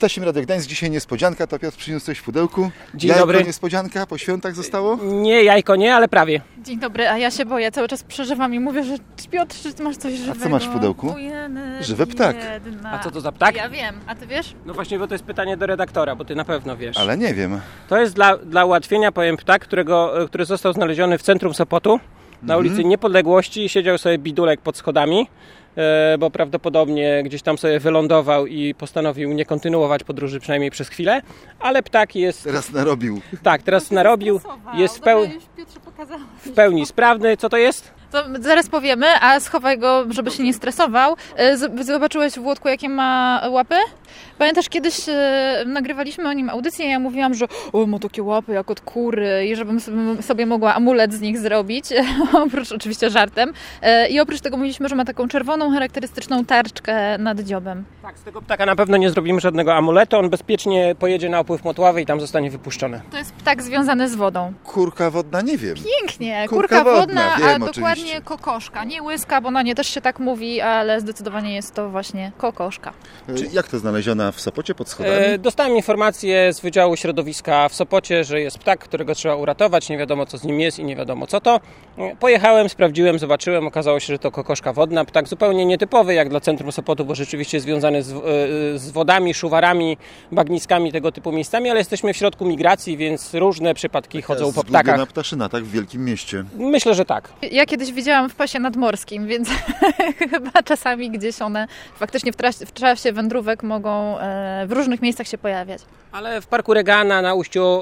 Ptasim Radio Gdańsk, dzisiaj niespodzianka, to Piotr przyniósł coś w pudełku. Dzień jajko dobry. Niespodzianka, po świętach zostało? Nie, jajko nie, ale prawie. Dzień dobry, a ja się boję, cały czas przeżywam i mówię, że Piotr, czy ty masz coś żywego? A co masz w pudełku? Żywy ptak. A co to za ptak? Ja wiem, a ty wiesz? No właśnie, bo to jest pytanie do redaktora, bo ty na pewno wiesz. Ale nie wiem. To jest dla ułatwienia, powiem ptak, który został znaleziony w centrum Sopotu, na ulicy Niepodległości. Siedział sobie bidulek pod schodami, bo prawdopodobnie gdzieś tam sobie wylądował i postanowił nie kontynuować podróży przynajmniej przez chwilę, ale ptak jest... Teraz narobił. Tak, teraz narobił, jest w pełni sprawny. Co to jest? To zaraz powiemy, a schowaj go, żeby się nie stresował. Zobaczyłeś w Łódku, jakie ma łapy? Pamiętasz, kiedyś nagrywaliśmy o nim audycję i ja mówiłam, że ma takie łapy jak od kury i żebym sobie mogła amulet z nich zrobić, oprócz oczywiście żartem. I oprócz tego mówiliśmy, że ma taką czerwoną, charakterystyczną tarczkę nad dziobem. Tak, z tego ptaka na pewno nie zrobimy żadnego amuletu, on bezpiecznie pojedzie na opływ motławy i tam zostanie wypuszczony. To jest ptak związany z wodą. Kurka wodna, nie wiem. Pięknie, Kurka wodna, wiem, a dokładnie oczywiście. kokoszka. Nie łyska, bo na nie też się tak mówi, ale zdecydowanie jest to właśnie kokoszka. Jak to znaleziona w Sopocie pod schodami? Dostałem informację z Wydziału Środowiska w Sopocie, że jest ptak, którego trzeba uratować, nie wiadomo co z nim jest i nie wiadomo co to. Pojechałem, sprawdziłem, zobaczyłem, okazało się, że to kokoszka wodna, ptak zupełnie nietypowy jak dla centrum Sopotu, bo rzeczywiście związany z wodami, szuwarami, bagniskami, tego typu miejscami, ale jesteśmy w środku migracji, więc różne przypadki chodzą po ptakach. Zgubiona ptaszyna, tak? W wielkim mieście. Myślę, że tak. Ja kiedyś widziałam w pasie nadmorskim, więc chyba czasami gdzieś one faktycznie w czasie wędrówek mogą w różnych miejscach się pojawiać. Ale w Parku Regana, na ujściu,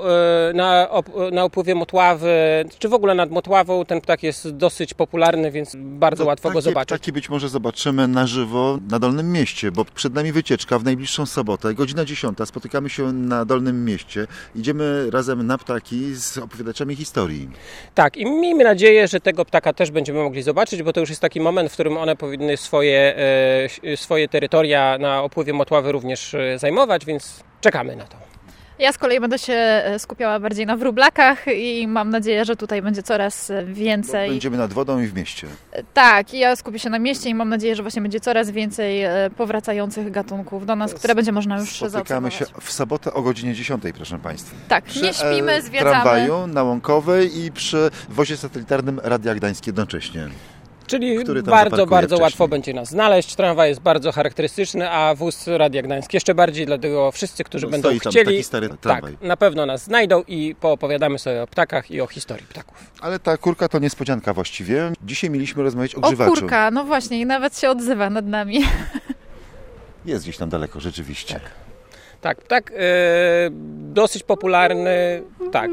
na upływie Motławy, czy w ogóle nad Motławą ten ptak jest dosyć popularny, więc bardzo łatwo go zobaczyć. Ptaki być może zobaczymy na żywo na Dolnym Mieście, bo przed nami wycieczka w najbliższą sobotę, godzina 10. Spotykamy się na Dolnym Mieście. Idziemy razem na ptaki z opowiadaczami historii. Tak, i miejmy nadzieję, że tego ptaka też będziemy mogli zobaczyć, bo to już jest taki moment, w którym one powinny swoje terytoria na opływie Motławy również zajmować, więc czekamy na to. Ja z kolei będę się skupiała bardziej na wróblakach i mam nadzieję, że tutaj będzie coraz więcej. Bo będziemy nad wodą i w mieście. Tak, ja skupię się na mieście i mam nadzieję, że właśnie będzie coraz więcej powracających gatunków do nas, które będzie można już Spotykamy zaobserwować. się w sobotę o godzinie 10, proszę Państwa. Tak, Przy nie śpimy, zwiedzamy. tramwaju na Łąkowej i przy wozie satelitarnym Radia Gdańsk jednocześnie. Czyli Który tam bardzo zaparkuje łatwo wcześniej. będzie nas znaleźć. Tramwaj jest bardzo charakterystyczny, a wóz Radia Gdańsk jeszcze bardziej, dlatego wszyscy, którzy będą stoi tam chcieli, taki stary tramwaj. tak, na pewno nas znajdą i poopowiadamy sobie o ptakach i o historii ptaków. Ale ta kurka to niespodzianka właściwie. Dzisiaj mieliśmy rozmawiać o O grzywaczu. kurka, no właśnie i nawet się odzywa nad nami. Jest gdzieś tam daleko, rzeczywiście. Tak, ptak dosyć popularny, tak.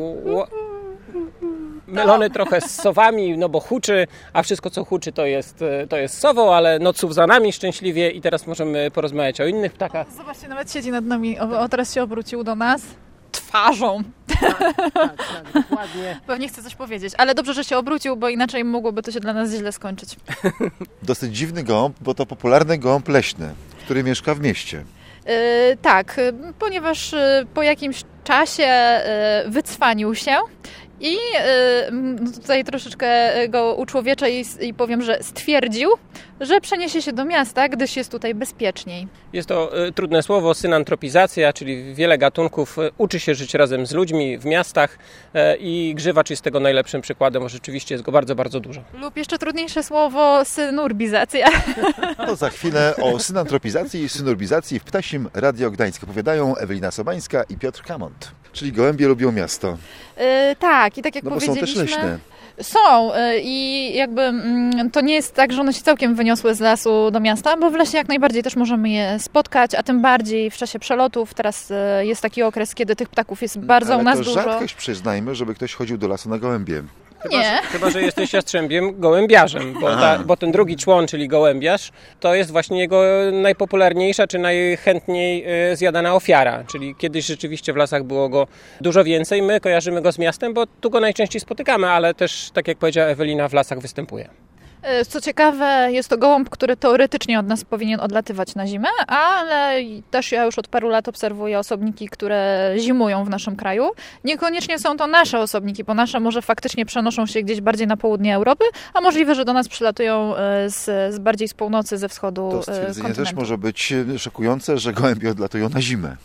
Mylony trochę z sowami, no bo huczy, a wszystko co huczy to jest sową, ale noców za nami szczęśliwie i teraz możemy porozmawiać o innych ptakach. Zobaczcie, nawet siedzi nad nami, teraz się obrócił do nas twarzą. Tak, dokładnie. Pewnie chce coś powiedzieć, ale dobrze, że się obrócił, bo inaczej mogłoby to się dla nas źle skończyć. Dosyć dziwny gołąb, bo to popularny gołąb leśny, który mieszka w mieście. Tak, ponieważ po jakimś czasie wycwanił się i tutaj troszeczkę go uczłowieczę i powiem, że stwierdził, że przeniesie się do miasta, gdyż jest tutaj bezpieczniej. Jest to trudne słowo, synantropizacja, czyli wiele gatunków uczy się żyć razem z ludźmi w miastach i grzywacz jest tego najlepszym przykładem, bo rzeczywiście jest go bardzo, bardzo dużo. Lub jeszcze trudniejsze słowo synurbizacja. To za chwilę o synantropizacji i synurbizacji w Ptasim Radio Gdańsk opowiadają Ewelina Sobańska i Piotr Kamont. Czyli gołębie lubią miasto. Tak, i tak jak No bo są powiedzieliśmy... też leśne. Są i jakby to nie jest tak, że one się całkiem wyniosły z lasu do miasta, bo w lesie jak najbardziej też możemy je spotkać, a tym bardziej w czasie przelotów. Teraz jest taki okres, kiedy tych ptaków jest bardzo u nas to dużo. rzadkość, przyznajmy, żeby ktoś chodził do lasu na gołębie. Chyba, że jesteś jastrzębiem gołębiarzem, bo ten drugi człon, czyli gołębiarz, to jest właśnie jego najpopularniejsza czy najchętniej zjadana ofiara. Czyli kiedyś rzeczywiście w lasach było go dużo więcej. My kojarzymy go z miastem, bo tu go najczęściej spotykamy, ale też, tak jak powiedziała Ewelina, w lasach występuje. Co ciekawe, jest to gołąb, który teoretycznie od nas powinien odlatywać na zimę, ale też ja już od paru lat obserwuję osobniki, które zimują w naszym kraju. Niekoniecznie są to nasze osobniki, bo nasze może faktycznie przenoszą się gdzieś bardziej na południe Europy, a możliwe, że do nas przylatują bardziej z północy, ze wschodu To stwierdzenie kontynentu. też może być szokujące, że gołębie odlatują na zimę.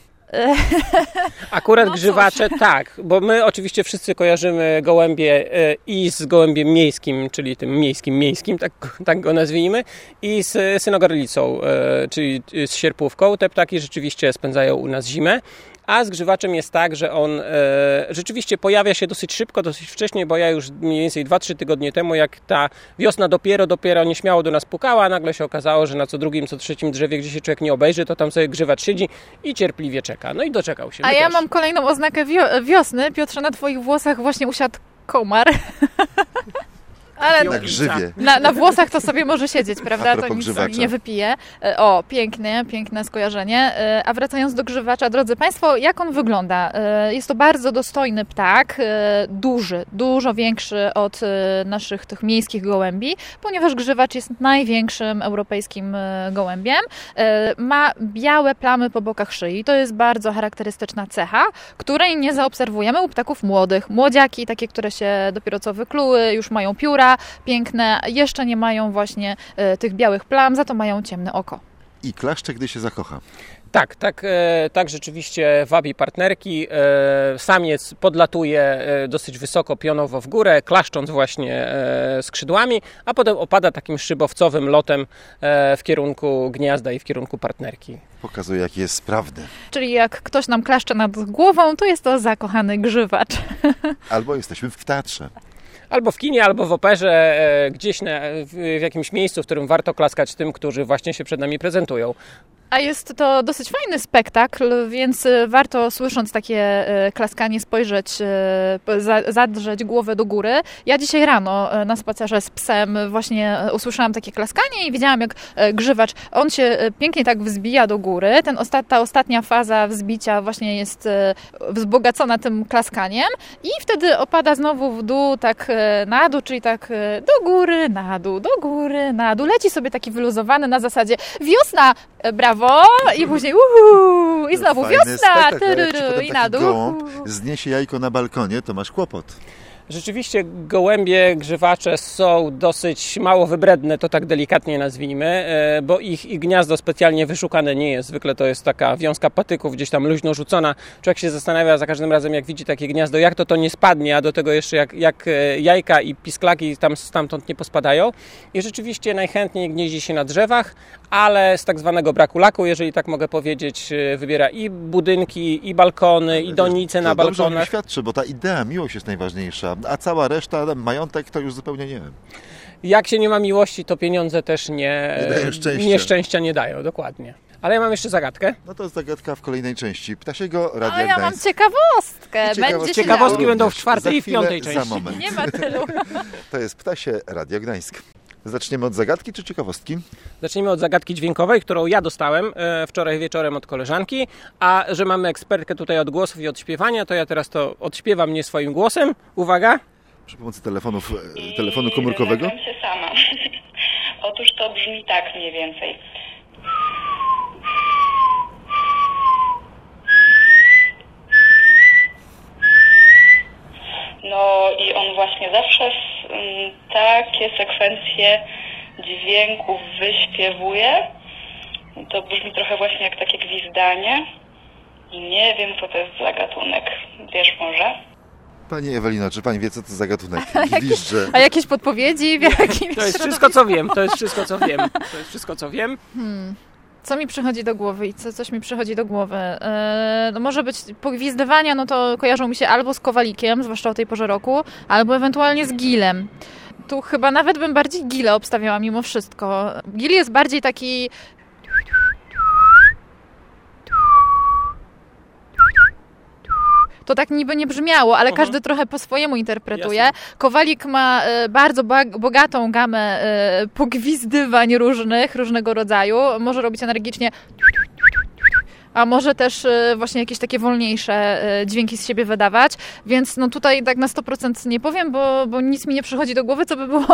Akurat grzywacze tak, bo my oczywiście wszyscy kojarzymy gołębie i z gołębiem miejskim, czyli tym miejskim, tak go nazwijmy, i z synogorlicą, czyli z sierpówką. Te ptaki rzeczywiście spędzają u nas zimę. A z grzywaczem jest tak, że on rzeczywiście pojawia się dosyć szybko, dosyć wcześnie, bo ja już mniej więcej 2-3 tygodnie temu, jak ta wiosna dopiero nieśmiało do nas pukała, a nagle się okazało, że na co drugim, co trzecim drzewie, gdzie się człowiek nie obejrzy, to tam sobie grzywacz siedzi i cierpliwie czeka. No i doczekał się. A ja mam kolejną oznakę wiosny. Piotrze, na twoich włosach właśnie usiadł komar. Ale Na grzywie. na włosach to sobie może siedzieć, prawda? To nic grzywacza. nie wypije. O, piękne skojarzenie. A wracając do grzywacza, drodzy Państwo, jak on wygląda? Jest to bardzo dostojny ptak, duży, dużo większy od naszych tych miejskich gołębi, ponieważ grzywacz jest największym europejskim gołębiem. Ma białe plamy po bokach szyi. To jest bardzo charakterystyczna cecha, której nie zaobserwujemy u ptaków młodych. Młodziaki, takie, które się dopiero co wykluły, już mają pióra piękne, jeszcze nie mają właśnie tych białych plam, za to mają ciemne oko. I klaszcze, gdy się zakocha. Tak rzeczywiście wabi partnerki. Samiec podlatuje dosyć wysoko, pionowo w górę, klaszcząc właśnie skrzydłami, a potem opada takim szybowcowym lotem w kierunku gniazda i w kierunku partnerki. Pokazuje, jaki jest sprawny. Czyli jak ktoś nam klaszcze nad głową, to jest to zakochany grzywacz. Albo jesteśmy w teatrze. Albo w kinie, albo w operze, gdzieś w jakimś miejscu, w którym warto klaskać tym, którzy właśnie się przed nami prezentują. A jest to dosyć fajny spektakl, więc warto, słysząc takie klaskanie, spojrzeć, zadrzeć głowę do góry. Ja dzisiaj rano na spacerze z psem właśnie usłyszałam takie klaskanie i widziałam, jak grzywacz, on się pięknie tak wzbija do góry. Ta ostatnia faza wzbicia właśnie jest wzbogacona tym klaskaniem i wtedy opada znowu w dół, tak na dół, czyli tak do góry, na dół, do góry, na dół. Leci sobie taki wyluzowany na zasadzie wiosna, brawo! I później i znowu wiosna, i na dół. Gołąb zniesie jajko na balkonie, to masz kłopot. Rzeczywiście gołębie grzywacze są dosyć mało wybredne, to tak delikatnie nazwijmy, bo ich gniazdo specjalnie wyszukane nie jest. Zwykle to jest taka wiązka patyków gdzieś tam luźno rzucona. Człowiek się zastanawia za każdym razem, jak widzi takie gniazdo, jak to nie spadnie, a do tego jeszcze jak jajka i pisklaki stamtąd nie pospadają. I rzeczywiście najchętniej gnieździ się na drzewach, ale z tak zwanego braku laku, jeżeli tak mogę powiedzieć, wybiera i budynki, i balkony, i donice na balkonach. Dobrze mi świadczy, bo ta idea, miłość jest najważniejsza, a cała reszta, majątek, to już zupełnie nie wiem. Jak się nie ma miłości, to pieniądze też szczęścia nie dają, dokładnie. Ale ja mam jeszcze zagadkę. No to jest zagadka w kolejnej części Ptasiego Radia A ja mam Gdańsk. ciekawostkę. Ciekawostki będą w czwartej i w piątej części. Za moment. Nie ma tylu. To jest Ptasie Radio Gdańsk. Zaczniemy od zagadki czy ciekawostki? Zacznijmy od zagadki dźwiękowej, którą ja dostałem wczoraj wieczorem od koleżanki, a że mamy ekspertkę tutaj od głosów i od śpiewania, to ja teraz to odśpiewam nie swoim głosem. Uwaga! Przy pomocy telefonu komórkowego? Nagram się sama. Otóż to brzmi tak mniej więcej. No i on właśnie zawsze takie sekwencje dźwięków wyśpiewuje. To brzmi trochę właśnie jak takie gwizdanie. I nie wiem, co to jest za gatunek. Wiesz może? Pani Ewelino, czy pani wie, co to za gatunek? Gwizdże. A jakieś podpowiedzi? To jest wszystko, co wiem. To jest wszystko, co wiem. Co mi przychodzi do głowy i coś mi przychodzi do głowy? No może być pogwizdywania, no to kojarzą mi się albo z kowalikiem, zwłaszcza o tej porze roku, albo ewentualnie z gilem. Tu chyba nawet bym bardziej gila obstawiała mimo wszystko. Gil jest bardziej taki... To tak niby nie brzmiało, ale każdy trochę po swojemu interpretuje. Jasne. Kowalik ma bardzo bogatą gamę pogwizdywań różnego rodzaju. Może robić energicznie, A może też właśnie jakieś takie wolniejsze dźwięki z siebie wydawać, więc no tutaj tak na 100% nie powiem, bo nic mi nie przychodzi do głowy, co by było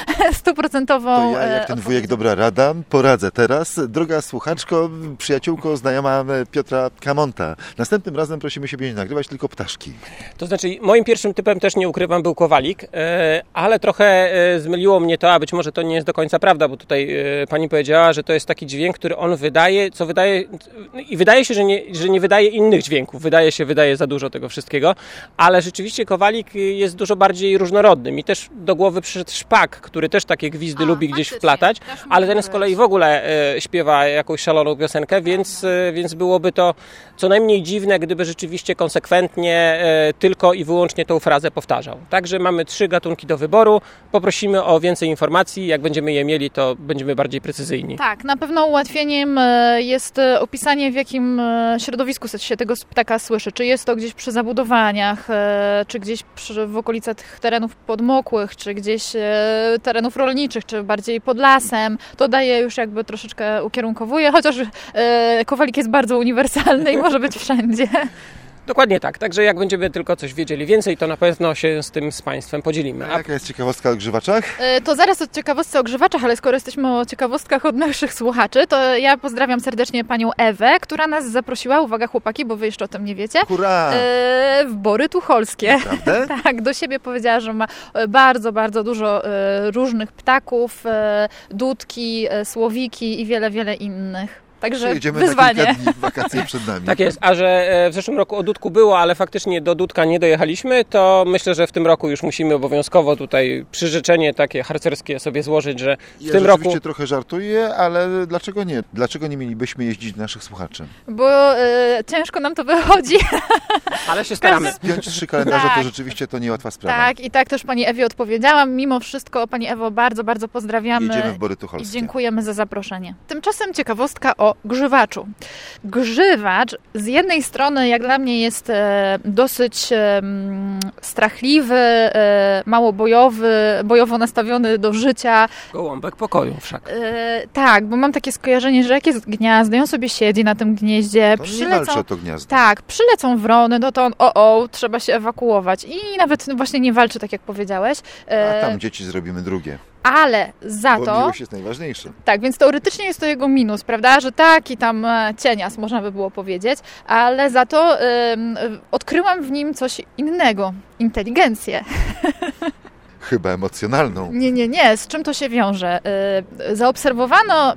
100%. To ja, jak ten wujek dobra rada, poradzę teraz. Droga słuchaczko, przyjaciółko, znajoma Piotra Kamonta. Następnym razem prosimy się nie nagrywać, tylko ptaszki. To znaczy, moim pierwszym typem, też nie ukrywam, był kowalik, ale trochę zmyliło mnie to, a być może to nie jest do końca prawda, bo tutaj pani powiedziała, że to jest taki dźwięk, który on wydaje, co wydaje, i wydaje się, że nie wydaje innych dźwięków. Wydaje za dużo tego wszystkiego, ale rzeczywiście kowalik jest dużo bardziej różnorodny. Mi też do głowy przyszedł szpak, który też takie gwizdy lubi gdzieś wplatać, ale ten z kolei w ogóle śpiewa jakąś szaloną piosenkę, więc byłoby to co najmniej dziwne, gdyby rzeczywiście konsekwentnie tylko i wyłącznie tą frazę powtarzał. Także mamy 3 gatunki do wyboru. Poprosimy o więcej informacji. Jak będziemy je mieli, to będziemy bardziej precyzyjni. Tak, na pewno ułatwieniem jest opisanie, w jakim środowisku się tego ptaka słyszy. Czy jest to gdzieś przy zabudowaniach, czy gdzieś w okolicach terenów podmokłych, czy gdzieś terenów rolniczych, czy bardziej pod lasem. To daje już jakby troszeczkę ukierunkowuje, chociaż kowalik jest bardzo uniwersalny i może być wszędzie. Dokładnie tak. Także jak będziemy tylko coś wiedzieli więcej, to na pewno się z Państwem podzielimy. A jaka jest ciekawostka o grzywaczach? To zaraz o ciekawostce o grzywaczach, ale skoro jesteśmy o ciekawostkach od naszych słuchaczy, to ja pozdrawiam serdecznie panią Ewę, która nas zaprosiła, uwaga chłopaki, bo wy jeszcze o tym nie wiecie, Hurra! W Bory Tucholskie. Naprawdę? Tak, do siebie powiedziała, że ma bardzo, bardzo dużo różnych ptaków, dudki, słowiki i wiele, wiele innych. Także jedziemy wyzwanie. na kilka dni, wakacje przed nami. Tak jest, a że w zeszłym roku o dudku było, ale faktycznie do dudka nie dojechaliśmy, to myślę, że w tym roku już musimy obowiązkowo tutaj przyrzeczenie takie harcerskie sobie złożyć, że w tym roku... Rzeczywiście trochę żartuję, ale dlaczego nie? Dlaczego nie mielibyśmy jeździć do naszych słuchaczy? Bo ciężko nam to wychodzi. Ale się staramy. Spiąć 3 kalendarze Tak. to rzeczywiście to niełatwa sprawa. Tak, i tak też pani Ewie odpowiedziałam. Mimo wszystko, pani Ewo, bardzo, bardzo pozdrawiamy. Jedziemy w Bory I Tucholskie. dziękujemy za zaproszenie. Tymczasem ciekawostka o grzywaczu. Grzywacz z jednej strony, jak dla mnie, jest dosyć strachliwy, mało bojowo nastawiony do życia. Gołąbek pokoju wszak. Tak, bo mam takie skojarzenie, że jak jest gniazdo i on sobie siedzi na tym gnieździe, On nie walczy o to gniazdo. tak, przylecą wrony, no to on trzeba się ewakuować i nawet właśnie nie walczy, tak jak powiedziałeś. A tam dzieci zrobimy drugie. Ale za Bo to... miłość jest najważniejsza. Tak, więc teoretycznie jest to jego minus, prawda? Że taki tam cienias, można by było powiedzieć, ale za to odkryłam w nim coś innego. Inteligencję. Chyba emocjonalną. Nie. Z czym to się wiąże? Zaobserwowano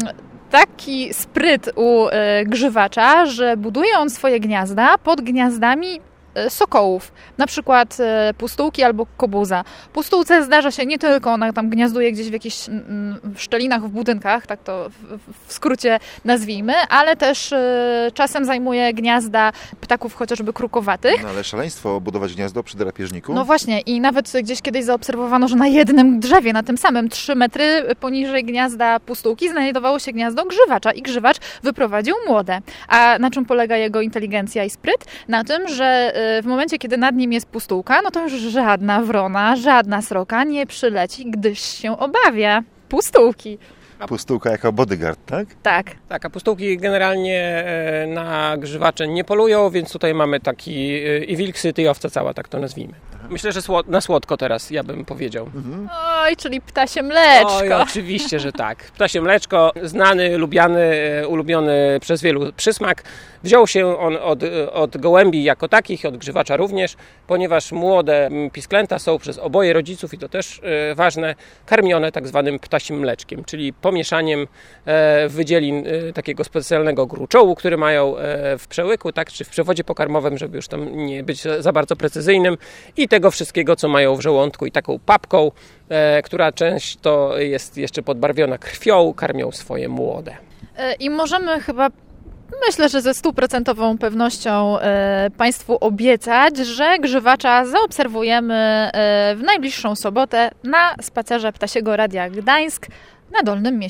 taki spryt u grzywacza, że buduje on swoje gniazda pod gniazdami sokołów, na przykład pustułki albo kobuza. Pustułce zdarza się nie tylko, ona tam gniazduje gdzieś w jakichś szczelinach w budynkach, tak to w skrócie nazwijmy, ale też czasem zajmuje gniazda ptaków chociażby krukowatych. No ale szaleństwo budować gniazdo przy drapieżniku. No właśnie i nawet gdzieś kiedyś zaobserwowano, że na jednym drzewie, na tym samym 3 metry poniżej gniazda pustułki znajdowało się gniazdo grzywacza i grzywacz wyprowadził młode. A na czym polega jego inteligencja i spryt? Na tym, że w momencie, kiedy nad nim jest pustułka, no to już żadna wrona, żadna sroka nie przyleci, gdyż się obawia pustułki. Pustułka jako bodyguard, tak? Tak. Tak, a pustułki generalnie na grzywacze nie polują, więc tutaj mamy taki i wilk syty i owca cała, tak to nazwijmy. Myślę, że na słodko teraz, ja bym powiedział. Oj, czyli ptasie mleczko. Oj, oczywiście, że tak. Ptasie mleczko, znany, lubiany, ulubiony przez wielu przysmak. Wziął się on od gołębi jako takich, od grzywacza również, ponieważ młode pisklęta są przez oboje rodziców, i to też ważne, karmione tak zwanym ptasim mleczkiem, czyli pomieszaniem wydzielin takiego specjalnego gruczołu, który mają w przełyku, tak, czy w przewodzie pokarmowym, żeby już tam nie być za bardzo precyzyjnym, i tego wszystkiego, co mają w żołądku, i taką papką, która często jest jeszcze podbarwiona krwią, karmią swoje młode. I możemy chyba, myślę, że ze 100% pewnością Państwu obiecać, że grzywacza zaobserwujemy w najbliższą sobotę na spacerze Ptasiego Radia Gdańsk na Dolnym Mieście.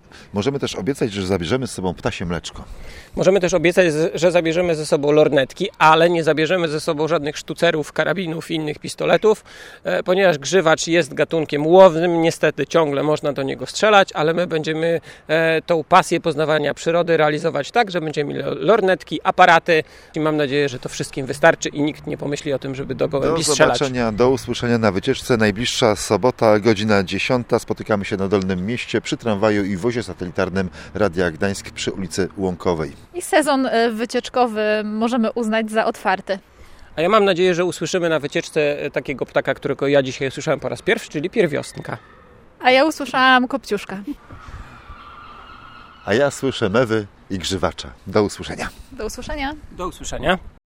Możemy też obiecać, że zabierzemy z sobą ptasie mleczko. Możemy też obiecać, że zabierzemy ze sobą lornetki, ale nie zabierzemy ze sobą żadnych sztucerów, karabinów i innych pistoletów, ponieważ grzywacz jest gatunkiem łownym, niestety ciągle można do niego strzelać, ale my będziemy tą pasję poznawania przyrody realizować tak, że będziemy mieli lornetki, aparaty i mam nadzieję, że to wszystkim wystarczy i nikt nie pomyśli o tym, żeby do gołębi strzelać. Do zobaczenia, do usłyszenia na wycieczce. Najbliższa sobota, godzina 10. Spotykamy się na Dolnym Mieście przy tramwaju i wozie satelitarnym Radia Gdańsk przy ulicy Łąkowej. I sezon wycieczkowy możemy uznać za otwarty. A ja mam nadzieję, że usłyszymy na wycieczce takiego ptaka, którego ja dzisiaj usłyszałem po raz pierwszy, czyli pierwiostka. A ja usłyszałam kopciuszka. A ja słyszę mewy i grzywacza. Do usłyszenia. Do usłyszenia. Do usłyszenia.